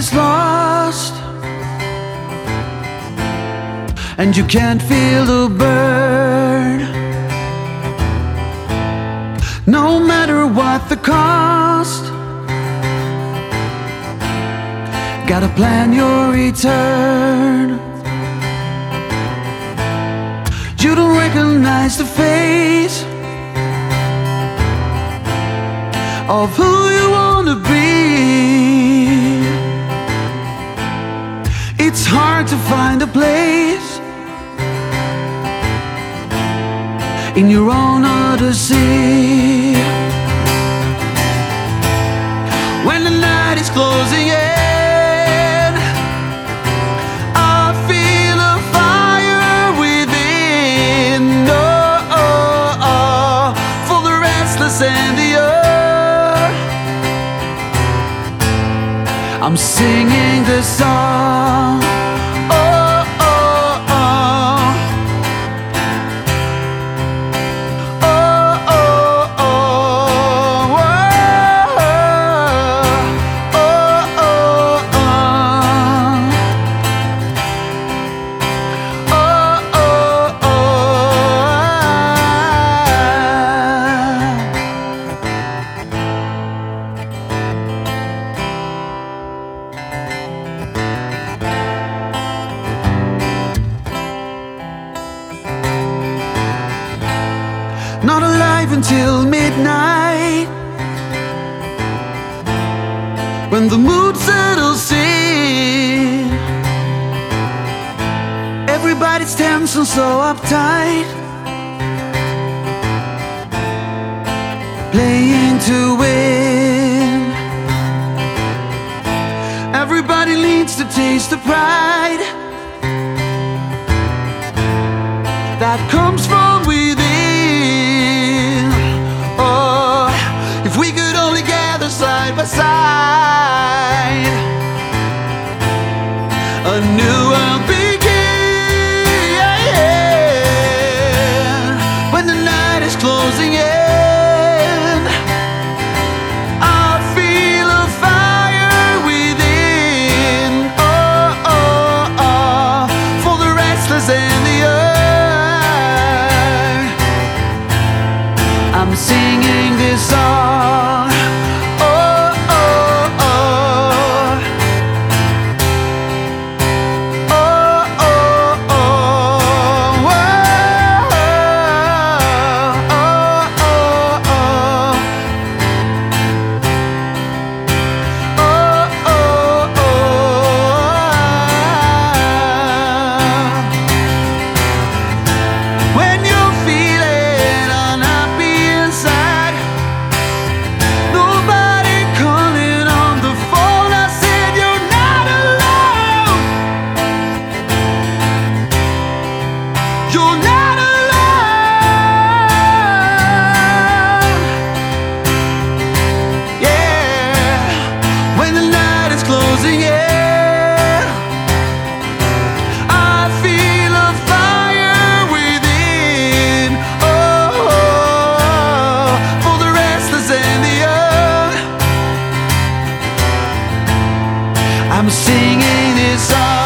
is lost and you can't feel the burn, no matter what the cost, gotta plan your return. You don't recognize the face of who you wanna be. It's hard to find a place in your own odyssey. When the night is closing in, I feel a fire within. Oh, oh, oh, for the restless and the earth, I'm singing this song. Not alive until midnight, when the mood settles in. Everybody's tense and so uptight, playing to win. Everybody needs to taste the pride that comes from within. If we could only gather side by side, a new world begin. When the night is closing in, I feel a fire within. Oh, oh, oh, for the restless and the earth, I'm singing this song. You're not alone. Yeah, when the night is closing in, I feel a fire within. Oh, for the restless and the earth, I'm singing this song.